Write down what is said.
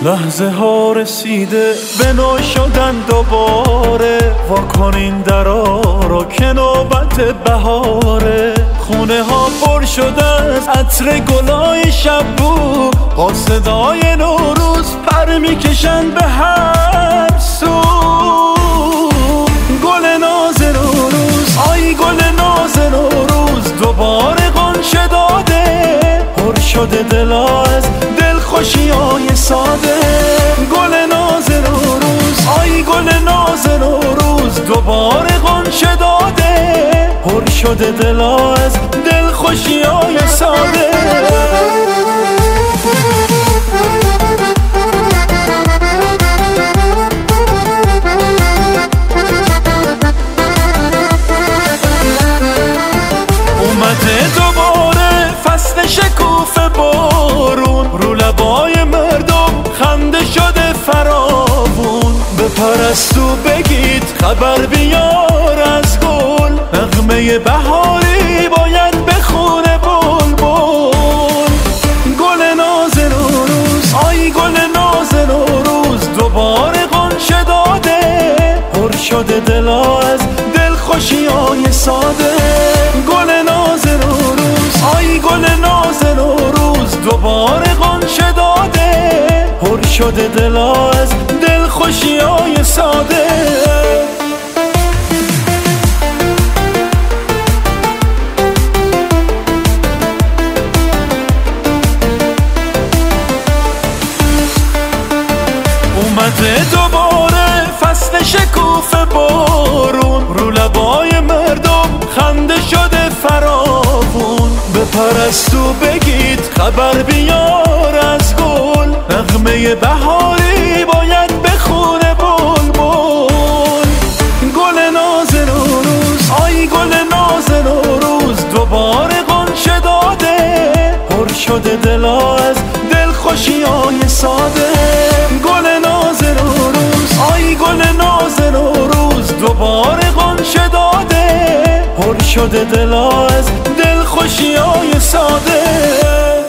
لحظه ها رسیده به نو شدن دوباره، واکنین درا را که نوبت بهاره. خونه ها پر شده از عطر گلای شب بو، با صدای نوروز پر میکشن به هر سو. گل ناز نوروز، آی گل ناز نوروز، دوباره غنچه داده، پر شده دلا از دلخوشیای ساده. گل ناز نوروز، آی گل ناز نوروز، دوباره غنچه داده، پر شده دلا از دلخوشیای ساده. اومده دوباره فصل شکوفه بارون، رو لبای مردم خنده شده فراوون. بپرستو بگید خبر بیار از گل، نغمه بهاری باید بخونه بلبل. گل ناز نوروز، آی گل ناز نوروز، دوباره غنچه داده، پر شده دلا از دلخوشیای ساده. گل ناز نوروز، آی گل ناز نوروز، دوباره غنچه داده، پر شده دلا از دلخوشیای ساده. اومده دوباره فصل شکوفه بارون، رو لبای مردم خنده شده فراوون. بپرستو بگید خبر بیار از گل، نغمه بهاری باید بخونه بلبل. گل ناز نوروز، آی گل ناز نوروز، دوباره غنچه داده، پر شده دلا از دلخوشیای ساده. گل ناز نوروز، آی گل ناز نوروز، دوباره غنچه داده، پر شده دلا از دلخوشیای ساده.